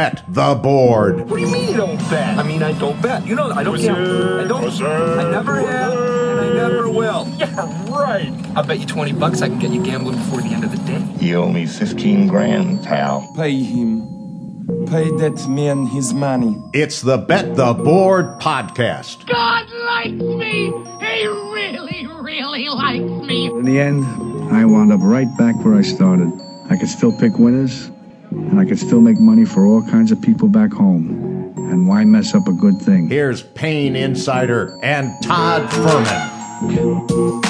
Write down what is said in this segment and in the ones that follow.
Bet the Board. What do you mean you don't bet? I mean, I don't bet. You know, I don't gamble. I don't. I never have, and I never will. Yeah, right. I'll bet you $20 I can get you gambling before the end of the day. You owe me 15 grand, pal. Pay him. Pay that man his money. It's the Bet the Board podcast. God likes me. He really, really likes me. In the end, I wound up right back where I started. I could still pick winners, and I could still make money for all kinds of people back home. And why mess up a good thing? Here's Payne Insider and Todd Fuhrman.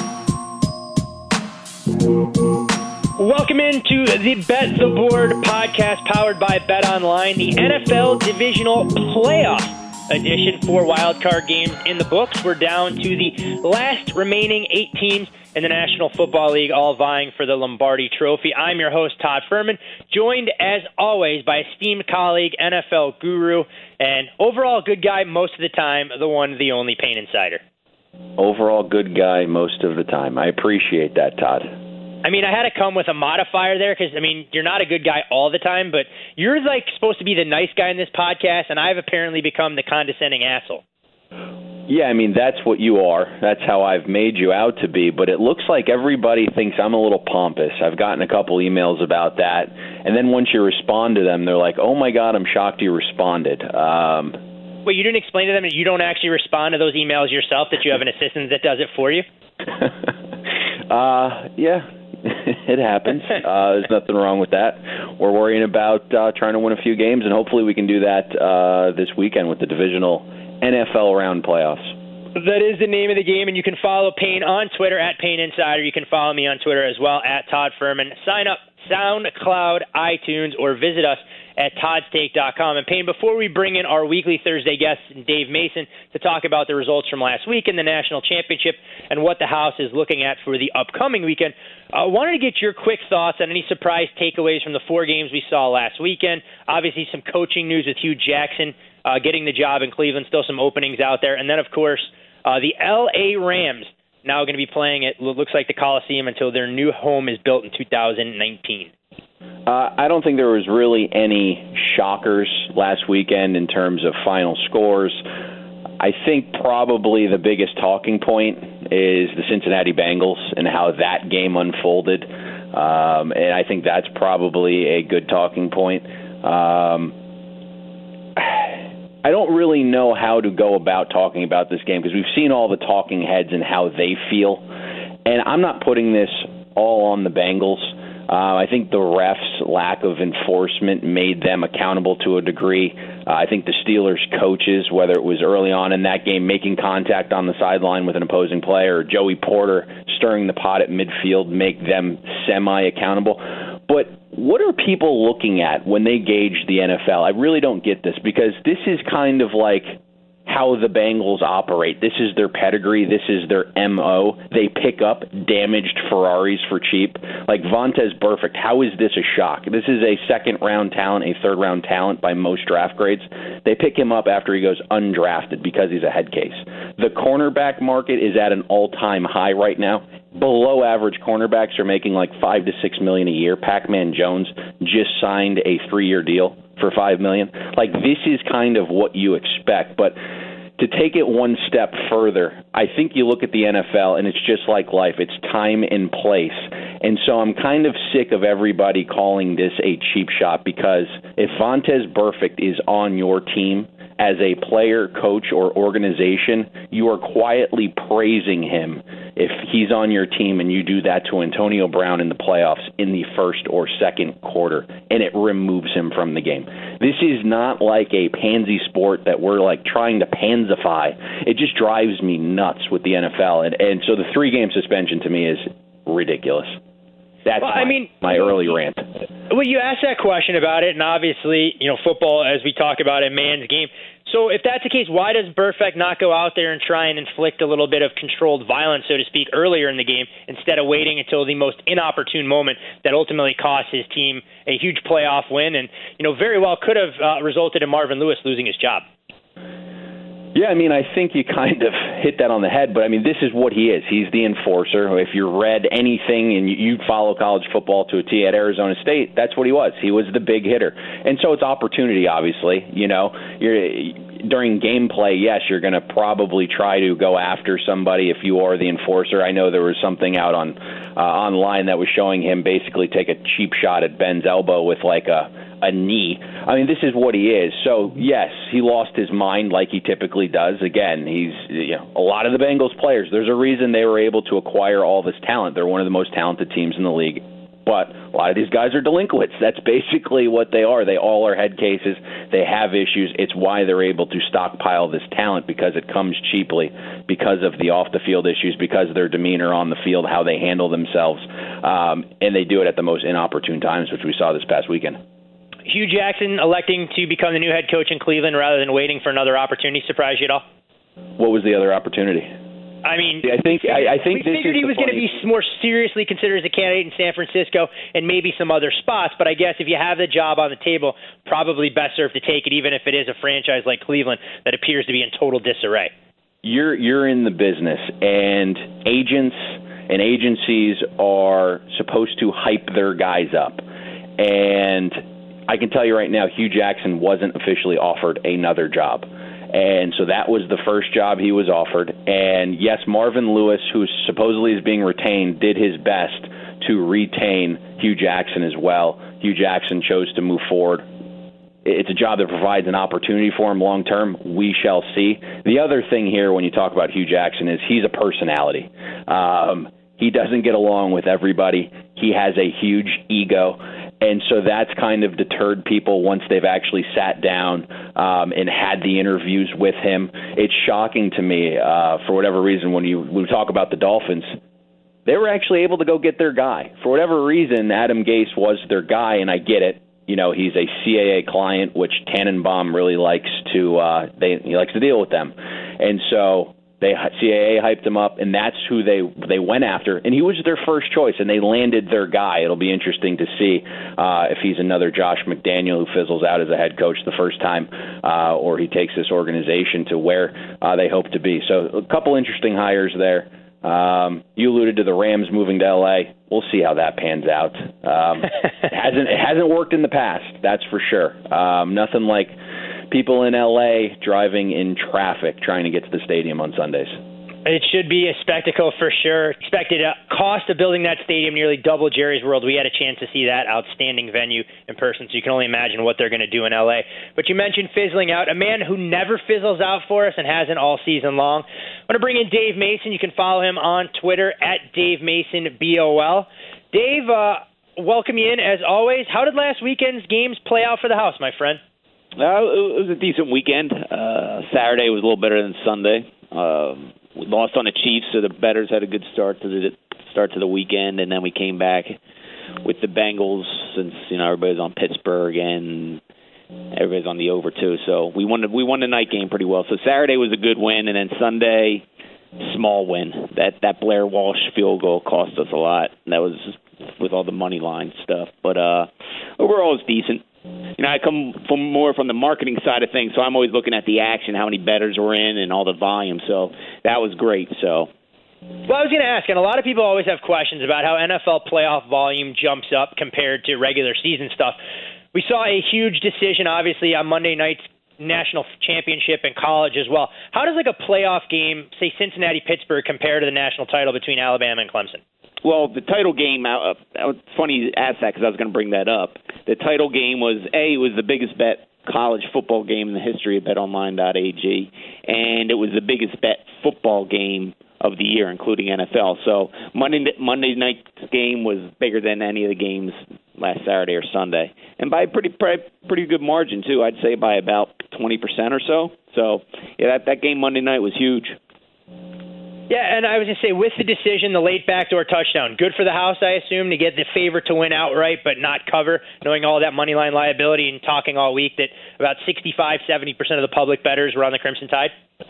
Welcome into the Bet the Board podcast powered by BetOnline, the NFL Divisional Playoff edition. 4 wildcard games in the books. We're down to the last remaining 8 teams in the National Football League, all vying for the Lombardi Trophy. I'm your host, Todd Fuhrman, joined as always by esteemed colleague, NFL guru, and overall good guy most of the time, the one, the only Payne Insider. Overall good guy most of the time. I appreciate that, Todd. I mean, I had to come with a modifier there because, I mean, you're not a good guy all the time, but you're, like, supposed to be the nice guy in this podcast, and I've apparently become the condescending asshole. Yeah, I mean, that's what you are. That's how I've made you out to be, but it looks like everybody thinks I'm a little pompous. I've gotten a couple emails about that, and then once you respond to them, they're like, oh, my God, I'm shocked you responded. Wait, you didn't explain to them that you don't actually respond to those emails yourself, that you have an assistant that does it for you? Yeah. It happens. There's nothing wrong with that. We're worrying about trying to win a few games, and hopefully we can do that this weekend with the divisional NFL round playoffs. That is the name of the game, and you can follow Payne on Twitter at Payne Insider. You can follow me on Twitter as well at Todd Fuhrman. Sign up SoundCloud, iTunes, or visit us at toddstake.com. And Payne, before we bring in our weekly Thursday guest, Dave Mason, to talk about the results from last week in the National Championship and what the house is looking at for the upcoming weekend, I wanted to get your quick thoughts on any surprise takeaways from the 4 games we saw last weekend. Obviously, some coaching news with Hugh Jackson getting the job in Cleveland, still some openings out there. And then, of course, the L.A. Rams now going to be playing at, looks like, the Coliseum until their new home is built in 2019. I don't think there was really any shockers last weekend in terms of final scores. I think probably the biggest talking point is the Cincinnati Bengals and how that game unfolded. And I think that's probably a good talking point. I don't really know how to go about talking about this game because we've seen all the talking heads and how they feel. And I'm not putting this all on the Bengals. I think the refs' lack of enforcement made them accountable to a degree. I think the Steelers' coaches, whether it was early on in that game making contact on the sideline with an opposing player, or Joey Porter stirring the pot at midfield, make them semi-accountable. But what are people looking at when they gauge the NFL? I really don't get this because this is kind of like how the Bengals operate. This is their pedigree. This is their MO. They pick up damaged Ferraris for cheap. Like Vontaze Burfict, how is this a shock? This is a second-round talent, a third-round talent by most draft grades. They pick him up after he goes undrafted because he's a head case. The cornerback market is at an all-time high right now. Below-average cornerbacks are making like $5 to $6 million a year. Pac-Man Jones just signed a 3-year deal for $5 million. Like, this is kind of what you expect. But to take it one step further, I think you look at the NFL, and it's just like life. It's time and place. And so I'm kind of sick of everybody calling this a cheap shot because if Vontaze Burfict is on your team as a player, coach, or organization, you are quietly praising him if he's on your team and you do that to Antonio Brown in the playoffs in the first or second quarter, and it removes him from the game. This is not like a pansy sport that we're like trying to pansify. It just drives me nuts with the NFL, and so the 3-game suspension to me is ridiculous. That's my early rant. Well, you asked that question about it, and obviously, football, as we talk about, a man's game. So if that's the case, why does Burfict not go out there and try and inflict a little bit of controlled violence, so to speak, earlier in the game instead of waiting until the most inopportune moment that ultimately cost his team a huge playoff win and, very well could have resulted in Marvin Lewis losing his job? Yeah, I mean, I think you kind of hit that on the head, but I mean, this is what he is. He's the enforcer. If you read anything and you follow college football to a T at Arizona State, that's what he was. He was the big hitter. And so it's opportunity, obviously. During gameplay, yes, you're going to probably try to go after somebody if you are the enforcer. I know there was something out on online that was showing him basically take a cheap shot at Ben's elbow with like a knee. I mean, this is what he is. So, yes, he lost his mind like he typically does. Again, he's a lot of the Bengals players, there's a reason they were able to acquire all this talent. They're one of the most talented teams in the league. But a lot of these guys are delinquents. That's basically what they are. They all are head cases. They have issues. It's why they're able to stockpile this talent, because it comes cheaply, because of the off-the-field issues, because of their demeanor on the field, how they handle themselves. And they do it at the most inopportune times, which we saw this past weekend. Hugh Jackson electing to become the new head coach in Cleveland rather than waiting for another opportunity surprise you at all? What was the other opportunity? I mean, I think we figured he was going to be more seriously considered as a candidate in San Francisco and maybe some other spots. But I guess if you have the job on the table, probably best served to take it, even if it is a franchise like Cleveland that appears to be in total disarray. You're in the business, and agents and agencies are supposed to hype their guys up. And I can tell you right now, Hugh Jackson wasn't officially offered another job. And so that was the first job he was offered. And yes, Marvin Lewis, who supposedly is being retained, did his best to retain Hugh Jackson as well. Hugh Jackson chose to move forward. It's a job that provides an opportunity for him long term. We shall see. The other thing here when you talk about Hugh Jackson is he's a personality. He doesn't get along with everybody. He has a huge ego. And so that's kind of deterred people once they've actually sat down and had the interviews with him. It's shocking to me, for whatever reason, when we talk about the Dolphins, they were actually able to go get their guy. For whatever reason, Adam Gase was their guy, and I get it. He's a CAA client, which Tannenbaum really likes to he likes to deal with them. And so CAA hyped him up, and that's who they went after. And he was their first choice, and they landed their guy. It'll be interesting to see if he's another Josh McDaniel who fizzles out as a head coach the first time, or he takes this organization to where they hope to be. So a couple interesting hires there. You alluded to the Rams moving to L.A. We'll see how that pans out. It hasn't worked in the past, that's for sure. Nothing like people in L.A. driving in traffic trying to get to the stadium on Sundays. It should be a spectacle for sure. Expected cost of building that stadium nearly double Jerry's World. We had a chance to see that outstanding venue in person, so you can only imagine what they're going to do in L.A. But you mentioned fizzling out. A man who never fizzles out for us and hasn't all season long. I want to bring in Dave Mason. You can follow him on Twitter at Dave Mason BOL. Dave, welcome you in as always. How did last weekend's games play out for the house, my friend? It was a decent weekend. Saturday was a little better than Sunday. We lost on the Chiefs, so the bettors had a good start to the weekend, and then we came back with the Bengals since everybody's on Pittsburgh and everybody's on the over too. So we won the night game pretty well. So Saturday was a good win, and then Sunday, small win. That Blair Walsh field goal cost us a lot. That was with all the money line stuff, but overall it's decent. I come from the marketing side of things, so I'm always looking at the action, how many bettors were in, and all the volume. So that was great. So, well, I was going to ask, and a lot of people always have questions about how NFL playoff volume jumps up compared to regular season stuff. We saw a huge decision, obviously, on Monday night's national championship in college as well. How does a playoff game, say Cincinnati-Pittsburgh, compare to the national title between Alabama and Clemson? Well, the title game, it's funny you asked that because I was going to bring that up. The title game was the biggest bet college football game in the history of BetOnline.ag, and it was the biggest bet football game of the year, including NFL. So Monday night's game was bigger than any of the games last Saturday or Sunday, and by a pretty good margin, too. I'd say by about 20% or so. So, yeah, that game Monday night was huge. Yeah, and I was going to say, with the decision, the late backdoor touchdown, good for the house, I assume, to get the favorite to win outright but not cover, knowing all that money line liability and talking all week that about 65-70% of the public bettors were on the Crimson Tide?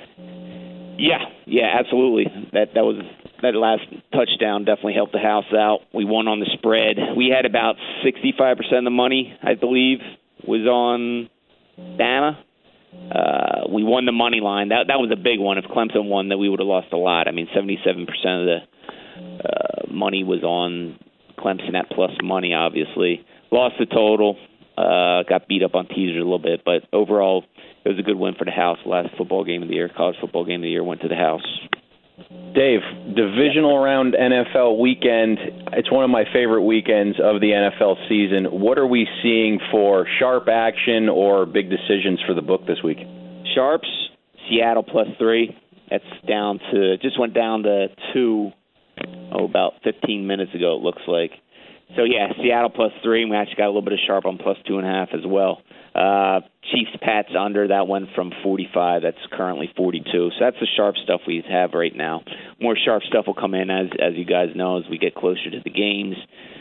Yeah, absolutely. That last touchdown definitely helped the house out. We won on the spread. We had about 65% of the money, I believe, was on Bama. We won the money line. That was a big one. If Clemson won, then we would have lost a lot. I mean, 77% of the money was on Clemson at plus money, obviously. Lost the total. Got beat up on teasers a little bit. But overall, it was a good win for the house. Last football game of the year, college football game of the year, went to the house. Dave, divisional round NFL weekend. It's one of my favorite weekends of the NFL season. What are we seeing for sharp action or big decisions for the book this week? Sharps, Seattle +3. That's down to, just went down to 2, about 15 minutes ago, it looks like. So, yeah, Seattle +3. We actually got a little bit of sharp on +2.5 as well. Chiefs Pats under, that went from 45. That's currently 42. So that's the sharp stuff we have right now. More sharp stuff will come in, as you guys know, as we get closer to the games.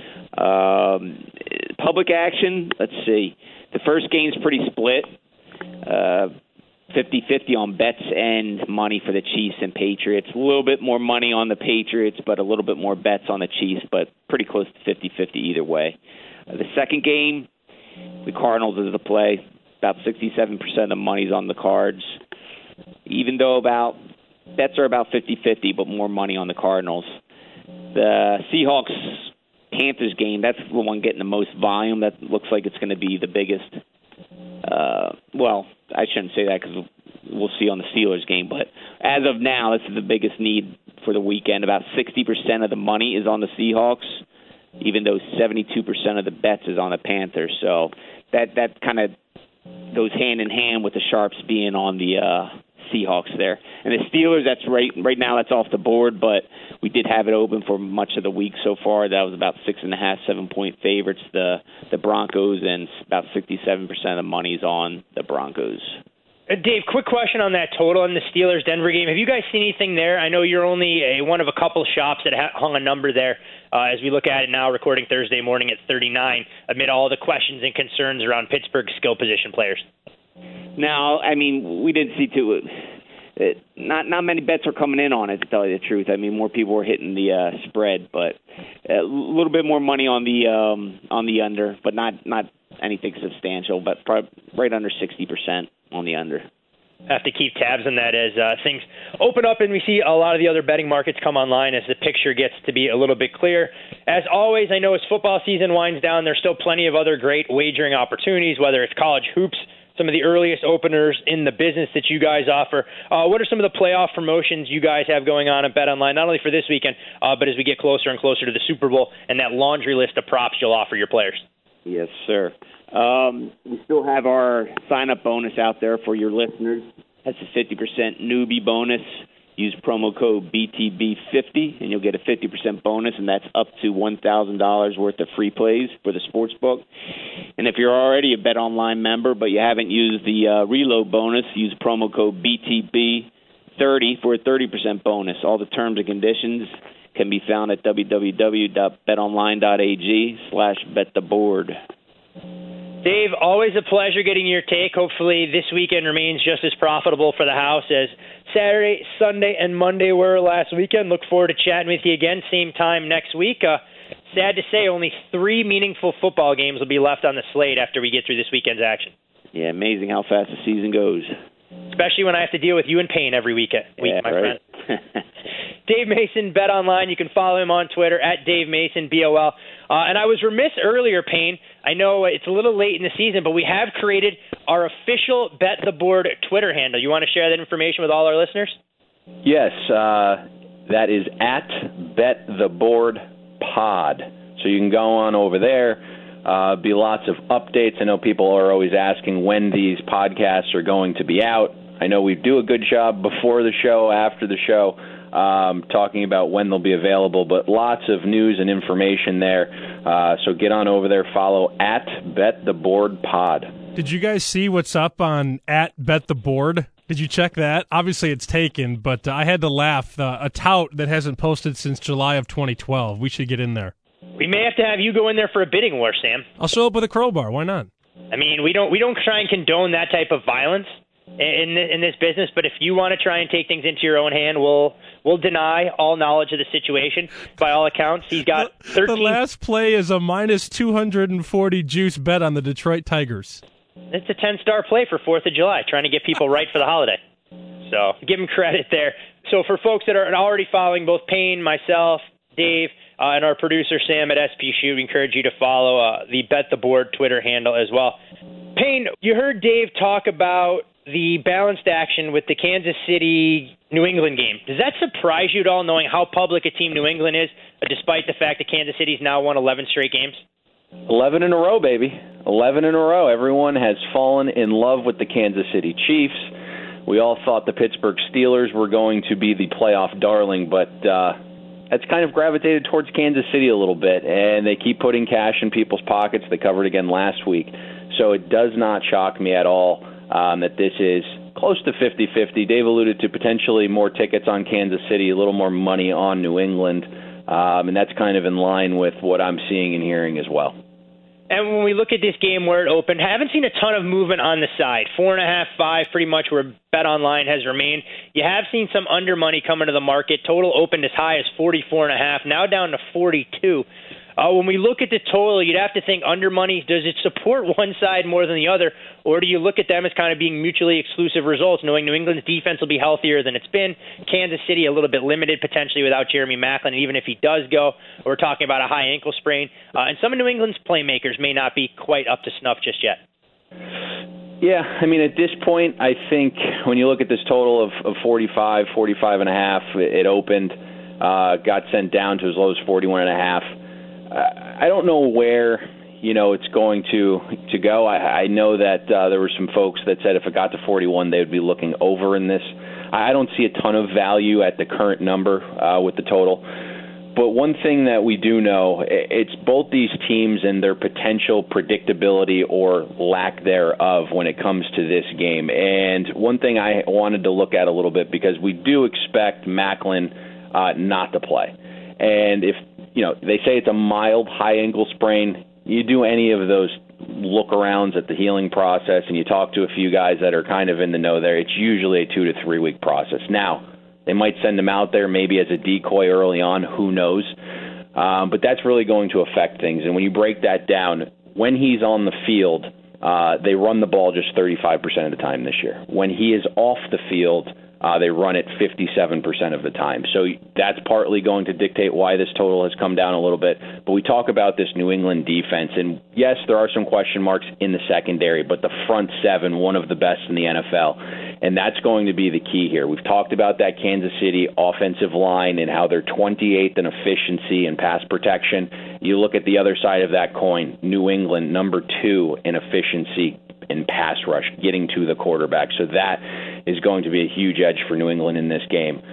Public action, let's see. The first game's pretty split. 50-50 on bets and money for the Chiefs and Patriots. A little bit more money on the Patriots, but a little bit more bets on the Chiefs, but pretty close to 50-50 either way. The second game, the Cardinals is the play. About 67% of the money's on the Cards. Even though bets are about 50-50, but more money on the Cardinals. The Seahawks-Panthers game, that's the one getting the most volume. That looks like it's going to be the biggest. Well, I shouldn't say that because we'll see on the Steelers game. But as of now, this is the biggest need for the weekend. About 60% of the money is on the Seahawks, even though 72% of the bets is on the Panthers. So that kind of goes hand in hand with the sharps being on the Seahawks there. And the Steelers, that's right now that's off the board, but we did have it open for much of the week so far. That was about 6.5, 7-point favorites, the Broncos, and about 67% of the money's on the Broncos. Dave, quick question on that total in the Steelers-Denver game. Have you guys seen anything there? I know you're only one of a couple shops that hung a number there as we look at it now, recording Thursday morning at 39, amid all the questions and concerns around Pittsburgh's skill position players. No, I mean, we didn't see not many bets are coming in on it, to tell you the truth. I mean, more people were hitting the spread, but a little bit more money on the under, but not anything substantial, but right under 60% on the under. Have to keep tabs on that as things open up and we see a lot of the other betting markets come online as the picture gets to be a little bit clear. As always, I know as football season winds down, there's still plenty of other great wagering opportunities, whether it's college hoops, some of the earliest openers in the business that you guys offer. What are some of the playoff promotions you guys have going on at BetOnline, not only for this weekend, but as we get closer and closer to the Super Bowl and that laundry list of props you'll offer your players? Yes, sir. We still have our sign-up bonus out there for your listeners. That's a 50% newbie bonus. Use promo code BTB50, and you'll get a 50% bonus, and that's up to $1,000 worth of free plays for the sports book. And if you're already a BetOnline member, but you haven't used the reload bonus, use promo code BTB30 for a 30% bonus. All the terms and conditions can be found at www.betonline.ag/bettheboard. Dave, always a pleasure getting your take. Hopefully this weekend remains just as profitable for the house as Saturday, Sunday, and Monday were last weekend. Look forward to chatting with you again, same time next week. Sad to say, only 3 meaningful football games will be left on the slate after we get through this weekend's action. Yeah, amazing how fast the season goes. Especially when I have to deal with you and Payne every week, my right. friend. Dave Mason, BetOnline. You can follow him on Twitter at Dave Mason, BOL. And I was remiss earlier, Payne. I know it's a little late in the season, but we have created our official Bet the Board Twitter handle. You want to share that information with all our listeners? Yes, that is at BetTheBoardPod. So you can go on over there. Be lots of updates. I know people are always asking when these podcasts are going to be out. I know we do a good job before the show, after the show, talking about when they'll be available, but lots of news and information there. So get on over there, follow at BetTheBoardPod. Did you guys see what's up on at BetTheBoard? Did you check that? Obviously it's taken, but I had to laugh. A tout that hasn't posted since July of 2012. We should get in there. We may have to have you go in there for a bidding war, Sam. I'll show up with a crowbar. Why not? I mean, we don't try and condone that type of violence in this business, but if you want to try and take things into your own hand, we'll deny all knowledge of the situation. By all accounts, he's got 13. The last play is a minus 240 juice bet on the Detroit Tigers. It's a 10-star play for 4th of July, trying to get people right for the holiday. So give him credit there. So for folks that are already following both Payne, myself, Dave, and our producer Sam at SP Shoot, we encourage you to follow the Bet the Board Twitter handle as well. Payne, you heard Dave talk about the balanced action with the Kansas City New England game. Does that surprise you at all, knowing how public a team New England is, despite the fact that Kansas City's now won 11 straight games? 11 in a row, baby. 11 in a row. Everyone has fallen in love with the Kansas City Chiefs. We all thought the Pittsburgh Steelers were going to be the playoff darling, but it's kind of gravitated towards Kansas City a little bit, and they keep putting cash in people's pockets. They covered again last week. So it does not shock me at all that this is close to 50-50. Dave alluded to potentially more tickets on Kansas City, a little more money on New England, and that's kind of in line with what I'm seeing and hearing as well. And when we look at this game where it opened, haven't seen a ton of movement on the side. 4.5, 5, pretty much where BetOnline has remained. You have seen some under money come into the market. Total opened as high as 44.5, now down to 42. When we look at the total, you'd have to think under money, does it support one side more than the other, or do you look at them as kind of being mutually exclusive results, knowing New England's defense will be healthier than it's been, Kansas City a little bit limited potentially without Jeremy Maclin, and even if he does go, we're talking about a high ankle sprain, and some of New England's playmakers may not be quite up to snuff just yet. Yeah, I mean, at this point, I think when you look at this total of 45 and a half, it opened, got sent down to as low as 41 and a half. I don't know where, it's going to go. I know that there were some folks that said if it got to 41, they would be looking over in this. I don't see a ton of value at the current number with the total. But one thing that we do know, it's both these teams and their potential predictability or lack thereof when it comes to this game. And one thing I wanted to look at a little bit, because we do expect Maclin not to play. And if they say it's a mild high ankle sprain, you do any of those look-arounds at the healing process and you talk to a few guys that are kind of in the know there, it's usually a 2 to 3 week process. Now, they might send him out there maybe as a decoy early on, who knows? But that's really going to affect things. And when you break that down, when he's on the field, they run the ball just 35% of the time this year. When he is off the field, they run it 57% of the time. So that's partly going to dictate why this total has come down a little bit. But we talk about this New England defense, and yes, there are some question marks in the secondary, but the front seven, one of the best in the NFL. And that's going to be the key here. We've talked about that Kansas City offensive line and how they're 28th in efficiency and pass protection. You look at the other side of that coin, New England, number 2 in efficiency in pass rush, getting to the quarterback. So that is going to be a huge edge for New England in this game.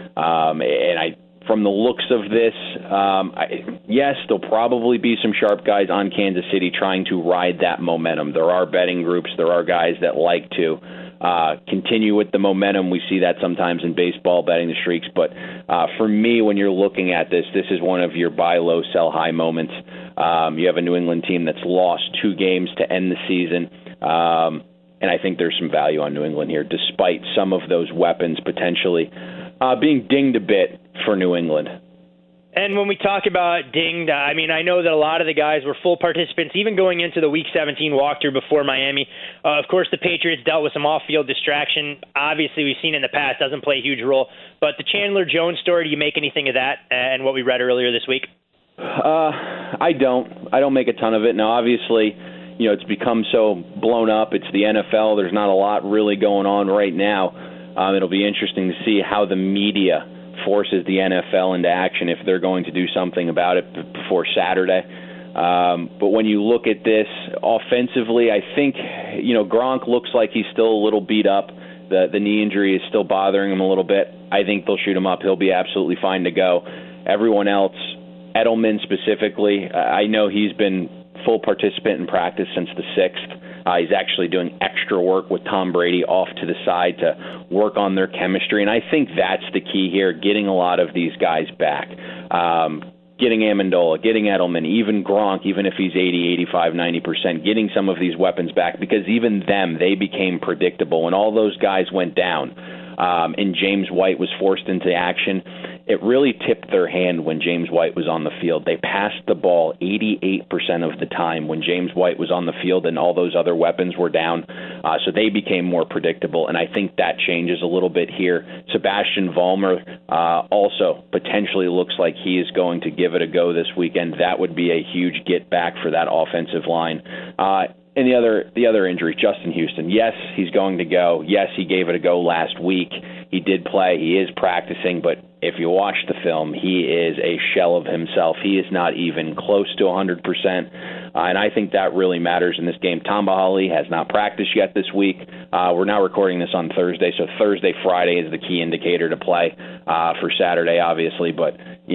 From the looks of this, yes, there'll probably be some sharp guys on Kansas City trying to ride that momentum. There are betting groups. There are guys that like to continue with the momentum. We see that sometimes in baseball, betting the streaks. But for me, when you're looking at this is one of your buy low, sell high moments. You have a New England team that's lost 2 games to end the season. And I think there's some value on New England here, despite some of those weapons potentially being dinged a bit for New England. And when we talk about dinged, I know that a lot of the guys were full participants, even going into the Week 17 walkthrough before Miami. Of course, the Patriots dealt with some off-field distraction. Obviously, we've seen in the past, doesn't play a huge role. But the Chandler Jones story, do you make anything of that and what we read earlier this week? I don't make a ton of it. Now, obviously, it's become so blown up. It's the NFL. There's not a lot really going on right now. It'll be interesting to see how the media forces the NFL into action if they're going to do something about it before Saturday. But when you look at this offensively, I think, Gronk looks like he's still a little beat up. The knee injury is still bothering him a little bit. I think they'll shoot him up. He'll be absolutely fine to go. Everyone else, Edelman specifically, I know he's been full participant in practice since the 6th. He's actually doing extra work with Tom Brady off to the side to work on their chemistry, and I think that's the key here, getting a lot of these guys back. Getting Amendola, getting Edelman, even Gronk, even if he's 80, 85, 90%, getting some of these weapons back, because even them, they became predictable. When all those guys went down and James White was forced into action, it really tipped their hand when James White was on the field. They passed the ball 88% of the time when James White was on the field and all those other weapons were down. So they became more predictable, and I think that changes a little bit here. Sebastian Vollmer also potentially looks like he is going to give it a go this weekend. That would be a huge get back for that offensive line. And the other injury, Justin Houston. Yes, he's going to go. Yes, he gave it a go last week. He did play. He is practicing, but if you watch the film, he is a shell of himself. He is not even close to 100%, and I think that really matters in this game. Tamba Hali has not practiced yet this week. We're now recording this on Thursday, so Thursday, Friday is the key indicator to play for Saturday, obviously, but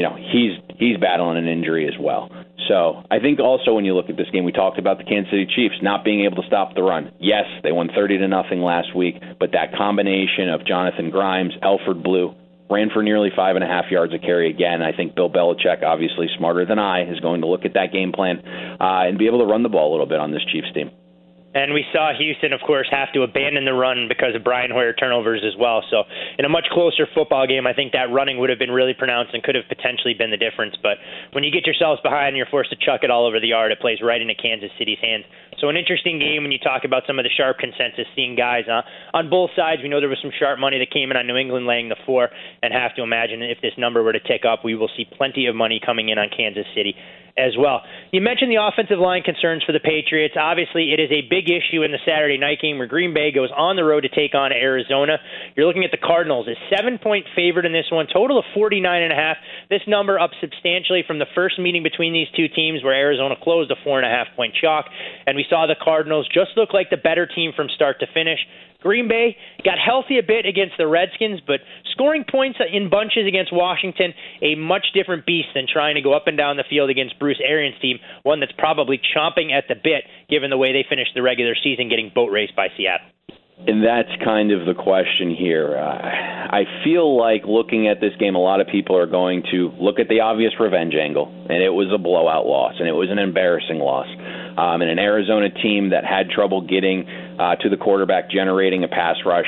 he's battling an injury as well. So I think also when you look at this game, we talked about the Kansas City Chiefs not being able to stop the run. Yes, they won 30-0 last week, but that combination of Jonathan Grimes, Alfred Blue, ran for nearly 5.5 yards a carry again. I think Bill Belichick, obviously smarter than I, is going to look at that game plan and be able to run the ball a little bit on this Chiefs team. And we saw Houston, of course, have to abandon the run because of Brian Hoyer turnovers as well. So in a much closer football game, I think that running would have been really pronounced and could have potentially been the difference. But when you get yourselves behind and you're forced to chuck it all over the yard, it plays right into Kansas City's hands. So an interesting game when you talk about some of the sharp consensus, seeing guys on both sides. We know there was some sharp money that came in on New England laying the 4, and have to imagine if this number were to tick up, we will see plenty of money coming in on Kansas City as well. You mentioned the offensive line concerns for the Patriots. Obviously, it is a big issue in the Saturday night game where Green Bay goes on the road to take on Arizona. You're looking at the Cardinals as 7-point favorite in this one, total of 49.5. This number up substantially from the first meeting between these two teams where Arizona closed a 4.5-point chalk, and we saw the Cardinals just look like the better team from start to finish. Green Bay got healthy a bit against the Redskins, but scoring points in bunches against Washington, a much different beast than trying to go up and down the field against Bruce Arians' team, one that's probably chomping at the bit given the way they finished the regular season getting boat raced by Seattle. And that's kind of the question here. I feel like looking at this game, a lot of people are going to look at the obvious revenge angle, and it was a blowout loss, and it was an embarrassing loss. And an Arizona team that had trouble getting to the quarterback, generating a pass rush,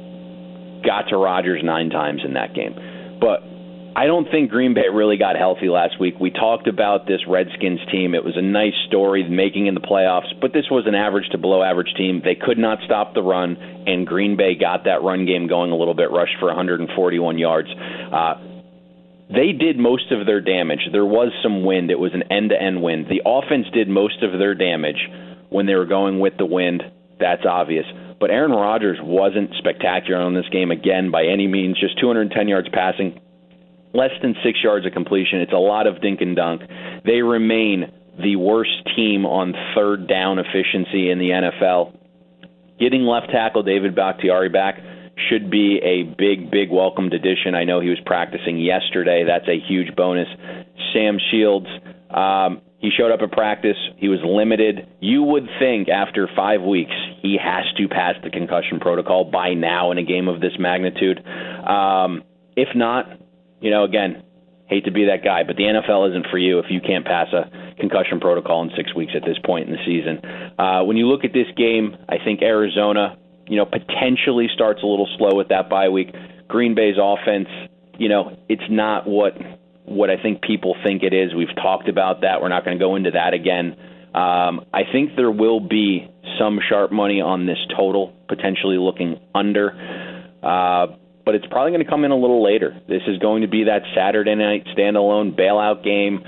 got to Rodgers 9 times in that game. But I don't think Green Bay really got healthy last week. We talked about this Redskins team. It was a nice story, making in the playoffs, but this was an average to below average team. They could not stop the run, and Green Bay got that run game going a little bit, rushed for 141 yards. They did most of their damage. There was some wind. It was an end-to-end wind. The offense did most of their damage when they were going with the wind. That's obvious. But Aaron Rodgers wasn't spectacular on this game again by any means, just 210 yards passing, less than 6 yards of completion. It's a lot of dink and dunk. They remain the worst team on third down efficiency in the NFL. Getting left tackle David Bakhtiari back should be a big, big welcomed addition. I know he was practicing yesterday. That's a huge bonus. Sam Shields, he showed up at practice. He was limited. You would think after 5 weeks he has to pass the concussion protocol by now in a game of this magnitude. If not, again, hate to be that guy, but the NFL isn't for you if you can't pass a concussion protocol in 6 weeks at this point in the season. When you look at this game, I think Arizona, potentially starts a little slow with that bye week. Green Bay's offense, it's not what I think people think it is. We've talked about that. We're not going to go into that again. I think there will be some sharp money on this total, potentially looking under. But it's probably going to come in a little later. This is going to be that Saturday night standalone bailout game.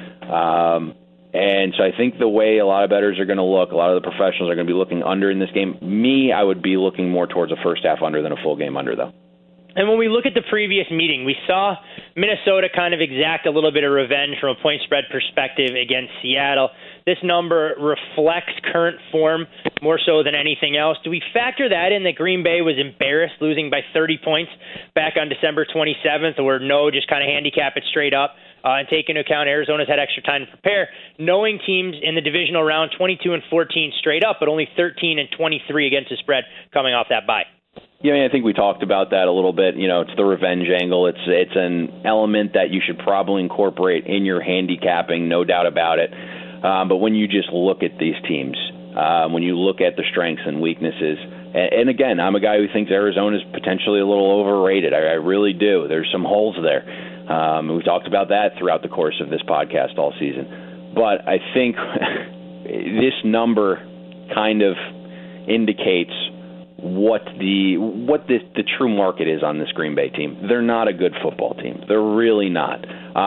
And so I think the way a lot of bettors are going to look, a lot of the professionals are going to be looking under in this game. I would be looking more towards a first half under than a full game under, though. And when we look at the previous meeting, we saw Minnesota kind of exact a little bit of revenge from a point spread perspective against Seattle. This number reflects current form more so than anything else. Do we factor that in that Green Bay was embarrassed losing by 30 points back on December 27th, or no, just kind of handicap it straight up and take into account Arizona's had extra time to prepare, knowing teams in the divisional round 22-14 straight up, but only 13-23 against the spread coming off that bye? Yeah, I think we talked about that a little bit. It's the revenge angle. It's an element that you should probably incorporate in your handicapping, no doubt about it. But when you just look at these teams, when you look at the strengths and weaknesses, and again, I'm a guy who thinks Arizona's potentially a little overrated. I really do. There's some holes there. We've talked about that throughout the course of this podcast all season. But I think this number kind of indicates what the true market is on this Green Bay team. They're not a good football team. They're really not.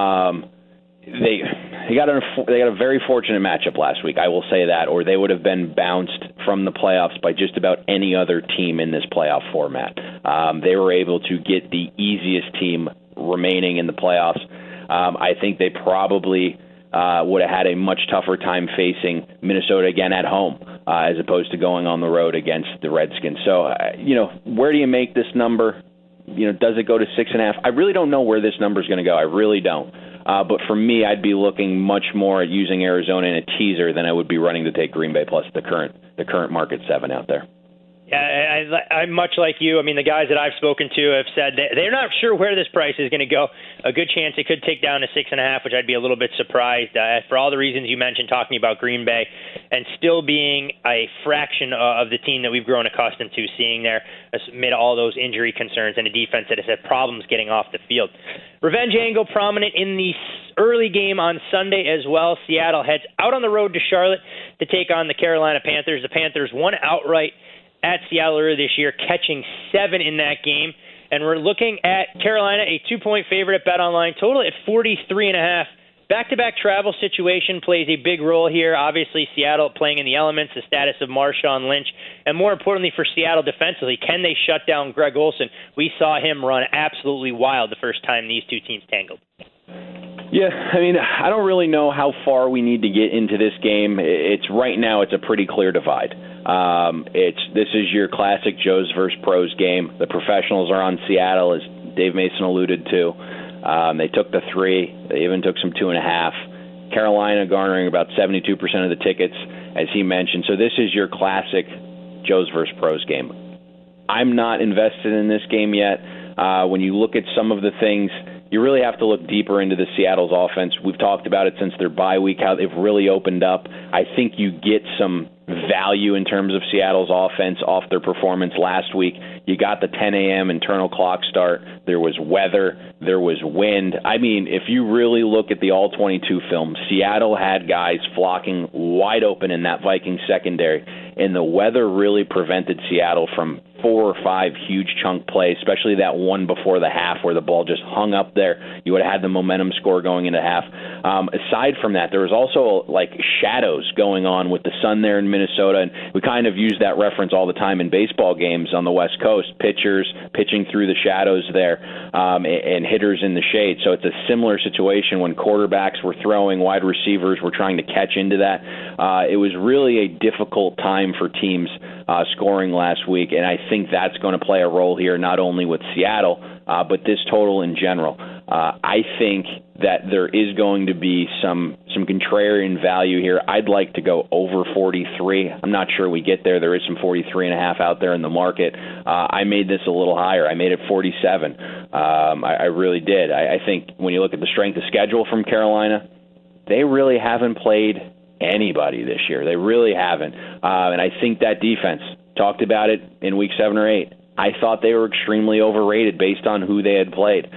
They got a very fortunate matchup last week, I will say that, or they would have been bounced from the playoffs by just about any other team in this playoff format. They were able to get the easiest team remaining in the playoffs. I think they probably would have had a much tougher time facing Minnesota again at home as opposed to going on the road against the Redskins. So, where do you make this number? Does it go to 6.5? I really don't know where this number is going to go. I really don't. But for me, I'd be looking much more at using Arizona in a teaser than I would be running to take Green Bay plus the current market 7 out there. Yeah, I'm much like you. I mean, the guys that I've spoken to have said that they're not sure where this price is going to go. A good chance it could take down to 6.5, which I'd be a little bit surprised for all the reasons you mentioned, talking about Green Bay and still being a fraction of the team that we've grown accustomed to seeing there amid all those injury concerns and a defense that has had problems getting off the field. Revenge angle prominent in the early game on Sunday as well. Seattle heads out on the road to Charlotte to take on the Carolina Panthers. The Panthers won outright at Seattle earlier this year, catching 7 in that game. And we're looking at Carolina, a 2-point favorite at BetOnline, total at 43.5. Back-to-back travel situation plays a big role here. Obviously, Seattle playing in the elements, the status of Marshawn Lynch, and more importantly for Seattle defensively, can they shut down Greg Olsen? We saw him run absolutely wild the first time these two teams tangled. Yeah, I mean, I don't really know how far we need to get into this game. Right now it's a pretty clear divide. This is your classic Joes versus Pros game. The professionals are on Seattle, as Dave Mason alluded to. They took the 3. They even took some 2.5. Carolina garnering about 72% of the tickets, as he mentioned. So this is your classic Joes versus Pros game. I'm not invested in this game yet. When you look at some of the things, you really have to look deeper into the Seattle's offense. We've talked about it since their bye week, how they've really opened up. I think you get some value in terms of Seattle's offense off their performance last week. You got the 10 a.m. internal clock start. There was weather. There was wind. I mean, if you really look at the All-22 film, Seattle had guys flocking wide open in that Vikings secondary, and the weather really prevented Seattle from 4 or 5 huge chunk plays, especially that one before the half where the ball just hung up there. You would have had the momentum score going into half. Aside from that, there was also like shadows going on with the sun there in Minnesota, and we kind of use that reference all the time in baseball games on the West Coast. Pitchers pitching through the shadows there, and hitters in the shade. So it's a similar situation when quarterbacks were throwing, wide receivers were trying to catch into that. It was really a difficult time for teams scoring last week, and I think that's going to play a role here, not only with Seattle, but this total in general. I think that there is going to be some contrarian value here. I'd like to go over 43. I'm not sure we get there. There is some 43.5 out there in the market. I made this a little higher. I made it 47. I really did. I think when you look at the strength of schedule from Carolina, they really haven't played anybody this year. They really haven't. And I think that defense, talked about it in week 7 or 8, I thought they were extremely overrated based on who they had played.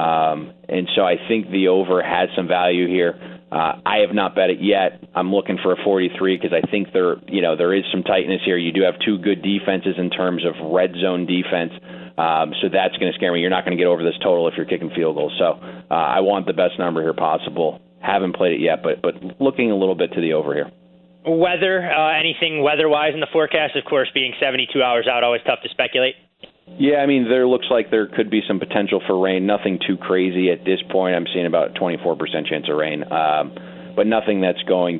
And so I think the over has some value here. I have not bet it yet. I'm looking for a 43 because I think there is some tightness here. You do have 2 good defenses in terms of red zone defense. So that's going to scare me. You're not going to get over this total if you're kicking field goals. So I want the best number here possible. Haven't played it yet, but looking a little bit to the over here. Weather, anything weather-wise in the forecast, of course, being 72 hours out, always tough to speculate. Yeah, I mean, there looks like there could be some potential for rain. Nothing too crazy at this point. I'm seeing about a 24% chance of rain, but nothing that's going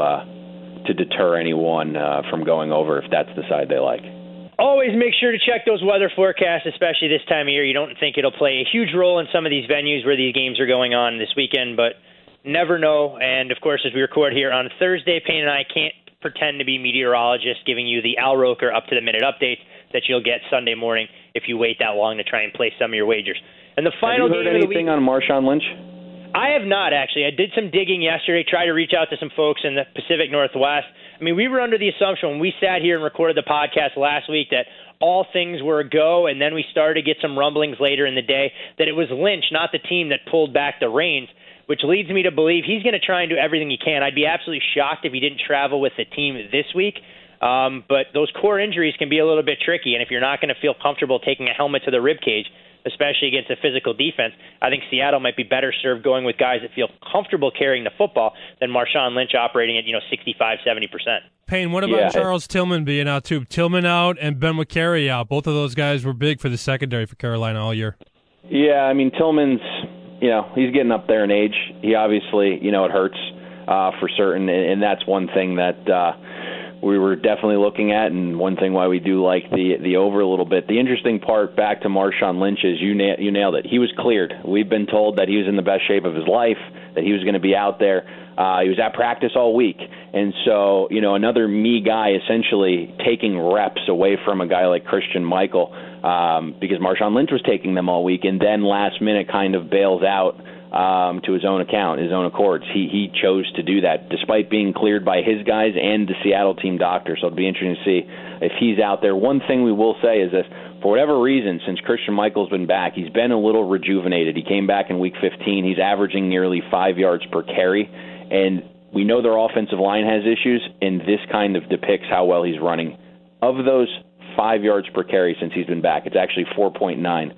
to deter anyone from going over if that's the side they like. Always make sure to check those weather forecasts, especially this time of year. You don't think it'll play a huge role in some of these venues where these games are going on this weekend, but never know. And, of course, as we record here on Thursday, Payne and I can't pretend to be meteorologists giving you the Al Roker up-to-the-minute updates that you'll get Sunday morning if you wait that long to try and place some of your wagers. And the final game of the week. Have you heard anything on Marshawn Lynch? I have not, actually. I did some digging yesterday, tried to reach out to some folks in the Pacific Northwest. I mean, we were under the assumption when we sat here and recorded the podcast last week that all things were a go, and then we started to get some rumblings later in the day that it was Lynch, not the team, that pulled back the reins, which leads me to believe he's going to try and do everything he can. I'd be absolutely shocked if he didn't travel with the team this week. But those core injuries can be a little bit tricky, and if you're not going to feel comfortable taking a helmet to the ribcage, especially against a physical defense, I think Seattle might be better served going with guys that feel comfortable carrying the football than Marshawn Lynch operating at 65, 70%. Payne, what about Charles Tillman being out too? Tillman out and Ben McCary out. Both of those guys were big for the secondary for Carolina all year. Yeah, I mean, Tillman's, he's getting up there in age. He obviously, it hurts for certain, and that's one thing that we were definitely looking at, and one thing why we do like the over a little bit. The interesting part, back to Marshawn Lynch, is you nailed it. He was cleared. We've been told that he was in the best shape of his life, that he was going to be out there. He was at practice all week. And so, another me guy essentially taking reps away from a guy like Christian Michael, because Marshawn Lynch was taking them all week, and then last minute kind of bails out to his own account, his own accords. He chose to do that despite being cleared by his guys and the Seattle team doctor. So it'll be interesting to see if he's out there. One thing we will say is this: for whatever reason, since Christian Michael's been back, he's been a little rejuvenated. He came back in Week 15. He's averaging nearly 5 yards per carry, and we know their offensive line has issues, and this kind of depicts how well he's running. Of those 5 yards per carry since he's been back, it's actually 4.9.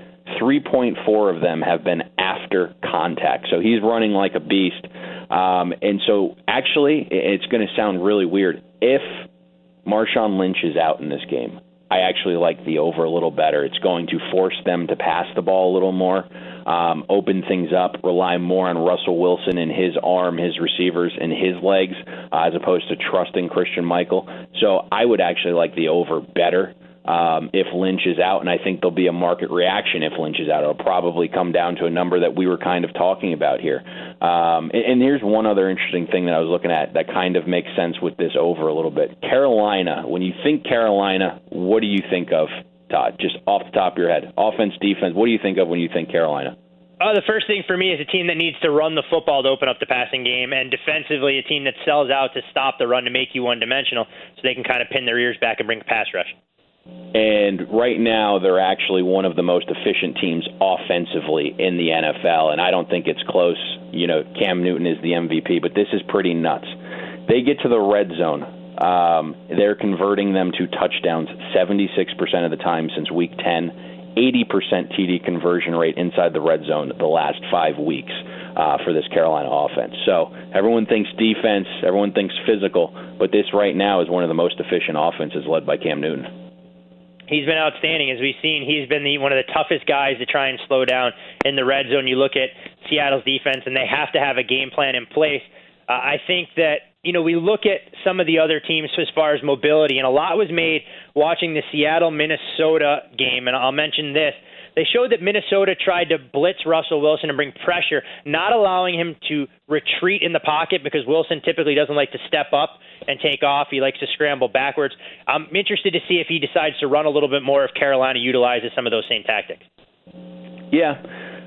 3.4 of them have been after contact. So he's running like a beast. And so actually, it's going to sound really weird. If Marshawn Lynch is out in this game, I actually like the over a little better. It's going to force them to pass the ball a little more, open things up, rely more on Russell Wilson and his arm, his receivers, and his legs, as opposed to trusting Christian Michael. So I would actually like the over better if Lynch is out, and I think there'll be a market reaction if Lynch is out. It'll probably come down to a number that we were kind of talking about here. And here's one other interesting thing that I was looking at that kind of makes sense with this over a little bit. Carolina, when you think Carolina, what do you think of, Todd? Just off the top of your head. Offense, defense, what do you think of when you think Carolina? The first thing for me is a team that needs to run the football to open up the passing game, and defensively a team that sells out to stop the run to make you one-dimensional so they can kind of pin their ears back and bring pass rush. And right now, they're actually one of the most efficient teams offensively in the NFL, and I don't think it's close. Cam Newton is the MVP, but this is pretty nuts. They get to the red zone. They're converting them to touchdowns 76% of the time since Week 10, 80% TD conversion rate inside the red zone the last 5 weeks for this Carolina offense. So everyone thinks defense, everyone thinks physical, but this right now is one of the most efficient offenses led by Cam Newton. He's been outstanding. As we've seen, he's been one of the toughest guys to try and slow down in the red zone. You look at Seattle's defense, and they have to have a game plan in place. I think that, we look at some of the other teams as far as mobility, and a lot was made watching the Seattle-Minnesota game, and I'll mention this. They showed that Minnesota tried to blitz Russell Wilson and bring pressure, not allowing him to retreat in the pocket because Wilson typically doesn't like to step up and take off. He likes to scramble backwards. I'm interested to see if he decides to run a little bit more if Carolina utilizes some of those same tactics. Yeah.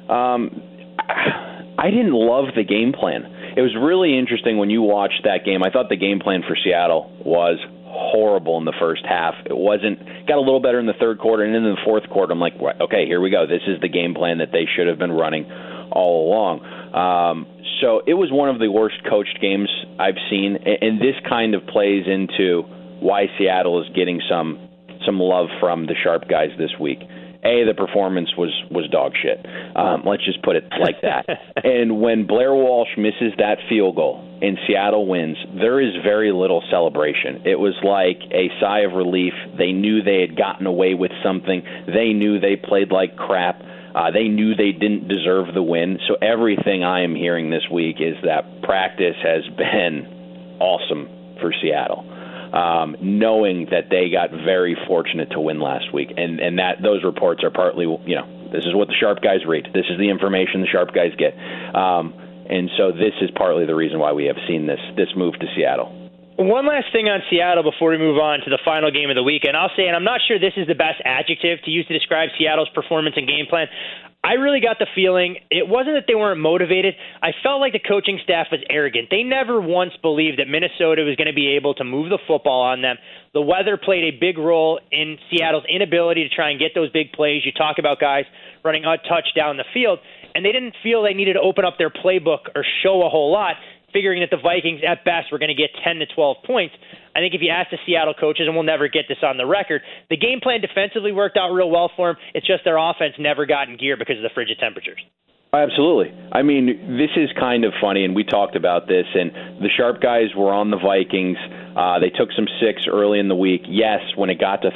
I didn't love the game plan. It was really interesting when you watched that game. I thought the game plan for Seattle was horrible in the first half. Got a little better in the third quarter, and then in the fourth quarter, I'm like, okay, here we go. This is the game plan that they should have been running all along. So it was one of the worst coached games I've seen, and this kind of plays into why Seattle is getting some love from the sharp guys this week. The performance was dog shit. Let's just put it like that. And when Blair Walsh misses that field goal and Seattle wins, there is very little celebration. It was like a sigh of relief. They knew they had gotten away with something. They knew they played like crap. They knew they didn't deserve the win. So everything I am hearing this week is that practice has been awesome for Seattle. Knowing that they got very fortunate to win last week, and that those reports are partly, this is what the sharp guys read. This is the information the sharp guys get, and so this is partly the reason why we have seen this move to Seattle. One last thing on Seattle before we move on to the final game of the week, and I'll say, and I'm not sure this is the best adjective to use to describe Seattle's performance and game plan, I really got the feeling it wasn't that they weren't motivated. I felt like the coaching staff was arrogant. They never once believed that Minnesota was going to be able to move the football on them. The weather played a big role in Seattle's inability to try and get those big plays. You talk about guys running a touch down the field, and they didn't feel they needed to open up their playbook or show a whole lot, figuring that the Vikings, at best, were going to get 10 to 12 points. I think if you ask the Seattle coaches, and we'll never get this on the record, the game plan defensively worked out real well for them. It's just their offense never got in gear because of the frigid temperatures. Absolutely. I mean, this is kind of funny, and we talked about this, and the sharp guys were on the Vikings. They took some 6 early in the week. Yes, when it got to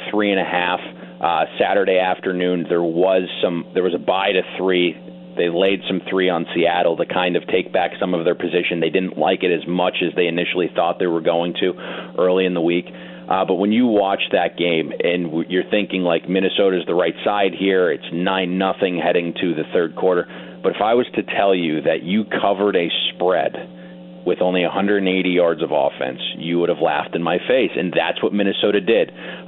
3.5 Saturday afternoon, there was a bye to 3. They laid some 3 on Seattle to kind of take back some of their position. They didn't like it as much as they initially thought they were going to early in the week. But when you watch that game and you're thinking like Minnesota's the right side here, it's 9-0 heading to the third quarter. But if I was to tell you that you covered a spread with only 180 yards of offense, you would have laughed in my face. And that's what Minnesota did.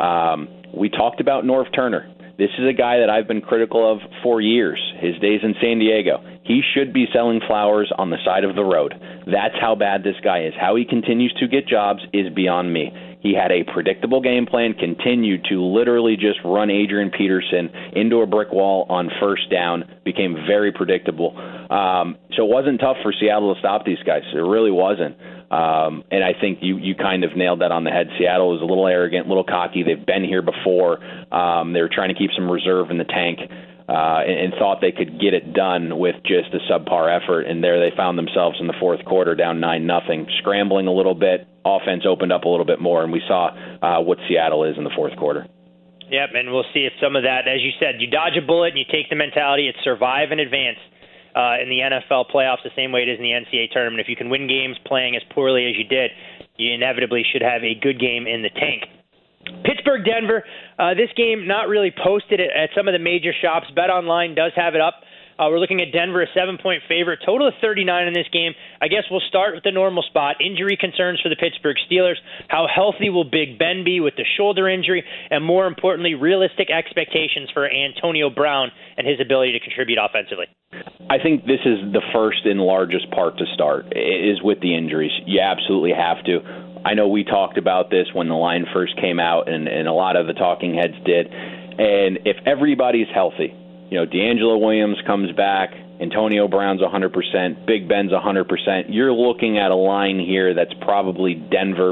We talked about Norv Turner. This is a guy that I've been critical of for years, his days in San Diego. He should be selling flowers on the side of the road. That's how bad this guy is. How he continues to get jobs is beyond me. He had a predictable game plan, continued to literally just run Adrian Peterson into a brick wall on first down, became very predictable. So it wasn't tough for Seattle to stop these guys. It really wasn't. And I think you kind of nailed that on the head. Seattle was a little arrogant, a little cocky. They've been here before. They were trying to keep some reserve in the tank and thought they could get it done with just a subpar effort. And there they found themselves in the fourth quarter down 9-0, scrambling a little bit. Offense opened up a little bit more, and we saw what Seattle is in the fourth quarter. Yep, and we'll see if some of that, as you said, you dodge a bullet and you take the mentality, it's survive and advance. In the NFL playoffs the same way it is in the NCAA tournament. If you can win games playing as poorly as you did, you inevitably should have a good game in the tank. Pittsburgh-Denver, this game not really posted at some of the major shops. BetOnline does have it up. We're looking at Denver, a 7-point favorite, total of 39 in this game. I guess we'll start with the normal spot. Injury concerns for the Pittsburgh Steelers. How healthy will Big Ben be with the shoulder injury? And more importantly, realistic expectations for Antonio Brown and his ability to contribute offensively. I think this is the first and largest part to start, is with the injuries. You absolutely have to. I know we talked about this when the line first came out, and a lot of the talking heads did. And if everybody's healthy, D'Angelo Williams comes back, Antonio Brown's 100%, Big Ben's 100%, you're looking at a line here that's probably Denver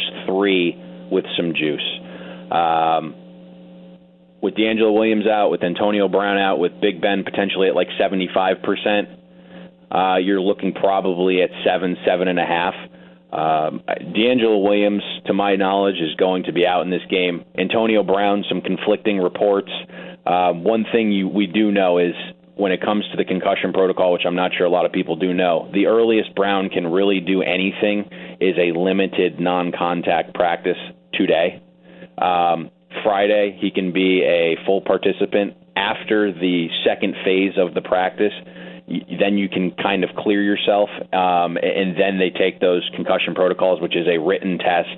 -3 with some juice. With D'Angelo Williams out, with Antonio Brown out, with Big Ben potentially at like 75%, you're looking probably at 7.5. D'Angelo Williams, to my knowledge, is going to be out in this game. Antonio Brown, some conflicting reports. One thing we do know is when it comes to the concussion protocol, which I'm not sure a lot of people do know, the earliest Brown can really do anything is a limited non-contact practice today. Friday, he can be a full participant. After the second phase of the practice, then you can kind of clear yourself, and then they take those concussion protocols, which is a written test,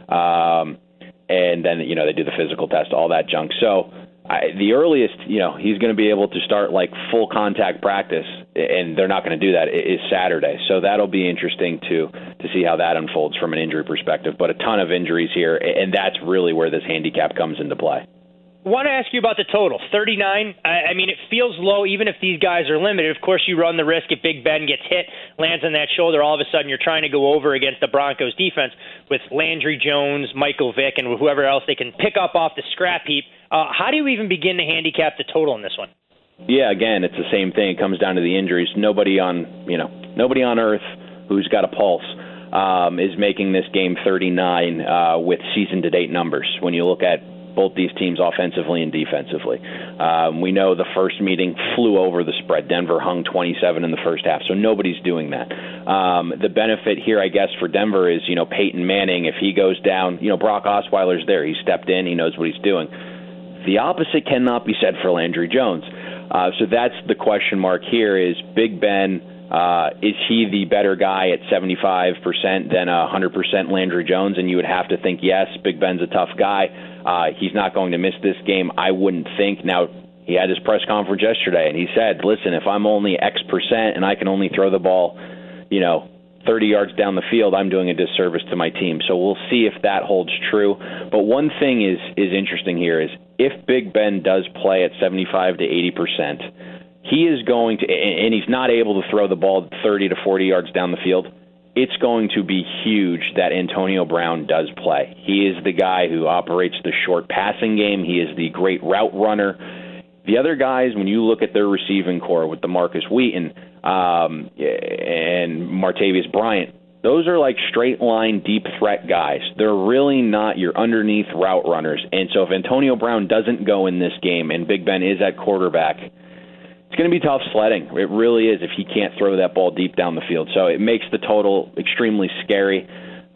and then they do the physical test, all that junk. So the earliest he's going to be able to start like full contact practice, and they're not going to do that, is Saturday. So that'll be interesting to see how that unfolds from an injury perspective. But a ton of injuries here, and that's really where this handicap comes into play. I want to ask you about the total, 39. I mean, it feels low even if these guys are limited. Of course, you run the risk if Big Ben gets hit, lands on that shoulder, all of a sudden you're trying to go over against the Broncos defense with Landry Jones, Michael Vick, and whoever else they can pick up off the scrap heap. How do you even begin to handicap the total in this one? Yeah, again, it's the same thing. It comes down to the injuries. Nobody on earth who's got a pulse is making this game 39 with season-to-date numbers. When you look at both these teams offensively and defensively. We know the first meeting flew over the spread. Denver hung 27 in the first half, so nobody's doing that. The benefit here, I guess, for Denver is, Peyton Manning, if he goes down, Brock Osweiler's there. He stepped in. He knows what he's doing. The opposite cannot be said for Landry Jones. So that's the question mark here is Big Ben, is he the better guy at 75% than 100% Landry Jones? And you would have to think, yes, Big Ben's a tough guy. He's not going to miss this game, I wouldn't think. Now, He had his press conference yesterday, and he said, listen, if I'm only X% and I can only throw the ball, 30 yards down the field, I'm doing a disservice to my team. So we'll see if that holds true. But one thing is interesting here is if Big Ben does play at 75 to 80%, he is going to, and he's not able to throw the ball 30 to 40 yards down the field, it's going to be huge that Antonio Brown does play. He is the guy who operates the short passing game. He is the great route runner. The other guys, when you look at their receiving core with DeMarcus Wheaton and Martavis Bryant, those are like straight line deep threat guys. They're really not your underneath route runners. And so if Antonio Brown doesn't go in this game and Big Ben is at quarterback, it's going to be tough sledding. It really is if he can't throw that ball deep down the field. So it makes the total extremely scary.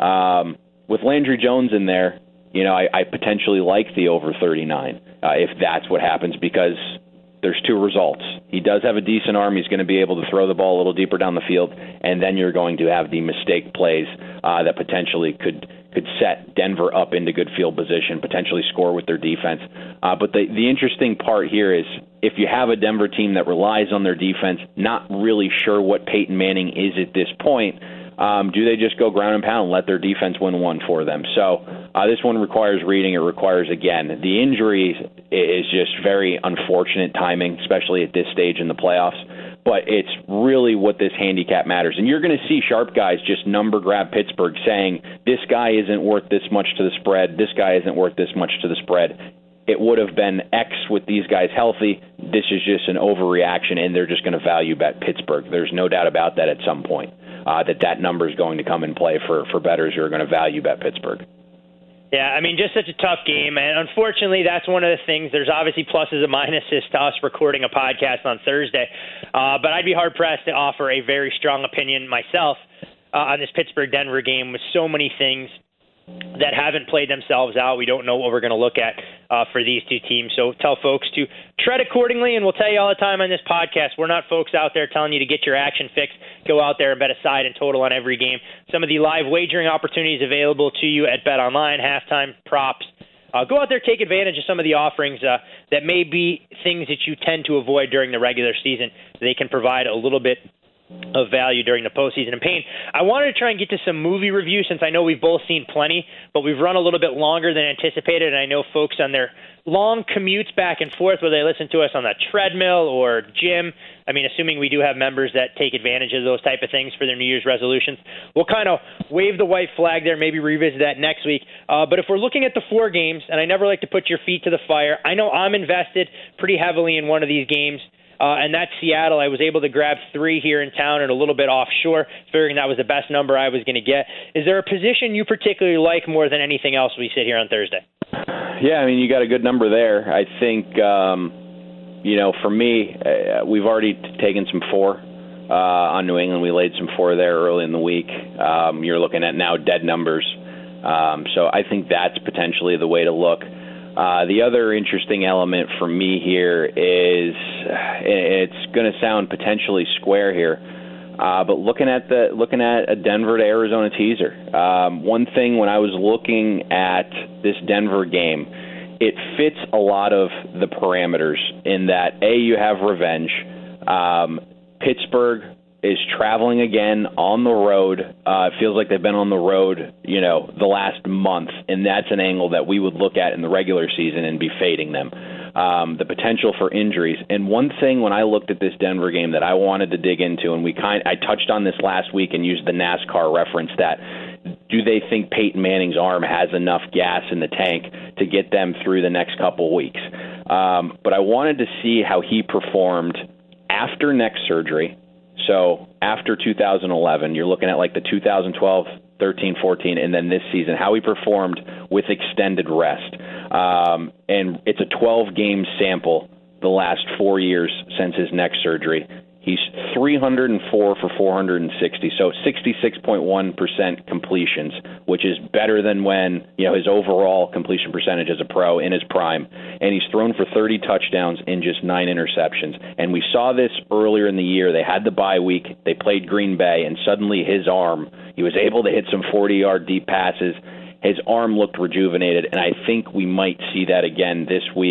With Landry Jones in there, I potentially like the over 39 if that's what happens, because there's two results. He does have a decent arm. He's going to be able to throw the ball a little deeper down the field, and then you're going to have the mistake plays that potentially could set Denver up into good field position, potentially score with their defense. But the interesting part here is if you have a Denver team that relies on their defense, not really sure what Peyton Manning is at this point, do they just go ground and pound and let their defense win one for them? So this one requires reading. It requires, again, the injury is just very unfortunate timing, especially at this stage in the playoffs. But it's really what this handicap matters. And you're going to see sharp guys just number grab Pittsburgh saying, this guy isn't worth this much to the spread, this guy isn't worth this much to the spread. It would have been X with these guys healthy. This is just an overreaction, and they're just going to value bet Pittsburgh. There's no doubt about that at some point, that number is going to come in play for bettors who are going to value bet Pittsburgh. Yeah, just such a tough game, and unfortunately that's one of the things. There's obviously pluses and minuses to us recording a podcast on Thursday, but I'd be hard-pressed to offer a very strong opinion myself on this Pittsburgh-Denver game with so many things that haven't played themselves out. We don't know what we're going to look at for these two teams. So tell folks to tread accordingly, and we'll tell you all the time on this podcast, we're not folks out there telling you to get your action fix. Go out there and bet a side and total on every game. Some of the live wagering opportunities available to you at BetOnline, halftime, props. Go out there, take advantage of some of the offerings that may be things that you tend to avoid during the regular season. They can provide a little bit of value during the postseason. And Payne, I wanted to try and get to some movie reviews since I know we've both seen plenty, but we've run a little bit longer than anticipated, and I know folks on their long commutes back and forth, whether they listen to us on the treadmill or gym, assuming we do have members that take advantage of those type of things for their New Year's resolutions, we'll kind of wave the white flag there, maybe revisit that next week. But if we're looking at the four games, and I never like to put your feet to the fire, I know I'm invested pretty heavily in one of these games. And that's Seattle. I was able to grab 3 here in town and a little bit offshore, figuring that was the best number I was going to get. Is there a position you particularly like more than anything else we sit here on Thursday? Yeah, you got a good number there. I think, for me, we've already taken some 4 on New England. We laid some 4 there early in the week. You're looking at now dead numbers. So I think that's potentially the way to look. The other interesting element for me here is, it's going to sound potentially square here, but looking at a Denver to Arizona teaser. One thing when I was looking at this Denver game, it fits a lot of the parameters in that you have revenge. Pittsburgh is traveling again on the road. It feels like they've been on the road, the last month, and that's an angle that we would look at in the regular season and be fading them. The potential for injuries. And one thing when I looked at this Denver game that I wanted to dig into, and I touched on this last week and used the NASCAR reference, that do they think Peyton Manning's arm has enough gas in the tank to get them through the next couple weeks? But I wanted to see how he performed after neck surgery. So after 2011, you're looking at like the 2012, 13, 14, and then this season, how he performed with extended rest. And it's a 12-game sample the last 4 years since his neck surgery. He's 304 for 460, so 66.1% completions, which is better than when his overall completion percentage as a pro in his prime. And he's thrown for 30 touchdowns and just 9 interceptions. And we saw this earlier in the year. They had the bye week. They played Green Bay, and suddenly his arm, he was able to hit some 40-yard deep passes. His arm looked rejuvenated, and I think we might see that again this week.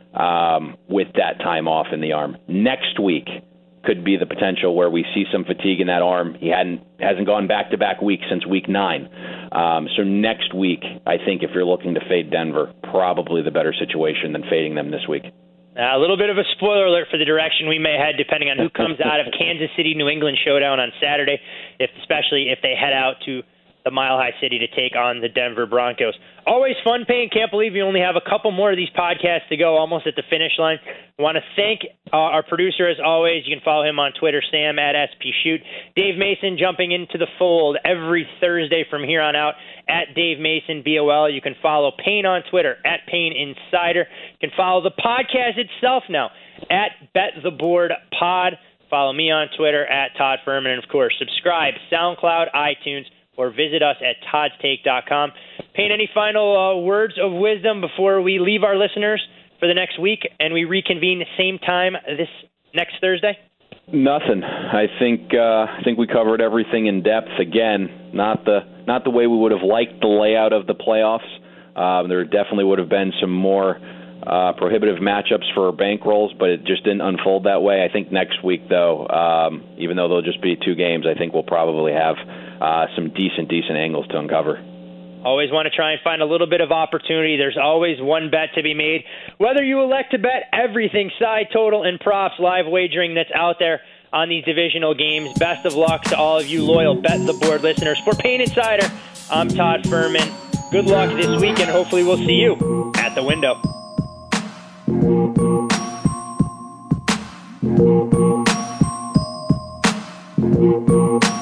with that time off in the arm. Next week could be the potential where we see some fatigue in that arm. He hasn't gone back-to-back weeks since week 9. So next week, I think if you're looking to fade Denver, probably the better situation than fading them this week. A little bit of a spoiler alert for the direction we may head, depending on who comes out of Kansas City, New England showdown on Saturday, especially if they head out to the Mile High City to take on the Denver Broncos. Always fun, Payne. Can't believe we only have a couple more of these podcasts to go, almost at the finish line. I want to thank our producer, as always. You can follow him on Twitter, Sam at SPShoot. Dave Mason jumping into the fold every Thursday from here on out at Dave Mason, BOL. You can follow Payne on Twitter at Payne Insider. You can follow the podcast itself now at Bet the Board Pod. Follow me on Twitter at Todd Furman. And, of course, subscribe, SoundCloud, iTunes, or visit us at toddstake.com. Payne, any final words of wisdom before we leave our listeners for the next week and we reconvene the same time this next Thursday? Nothing. I think we covered everything in depth. Again, not the way we would have liked the layout of the playoffs. There definitely would have been some more prohibitive matchups for bankrolls, but it just didn't unfold that way. I think next week, though, even though there'll just be 2 games, I think we'll probably have some decent angles to uncover. Always want to try and find a little bit of opportunity. There's always one bet to be made. Whether you elect to bet everything, side total and props, live wagering that's out there on these divisional games, best of luck to all of you loyal Bet the Board listeners. For Payne Insider, I'm Todd Furman. Good luck this week, and hopefully we'll see you at the window. Thank you.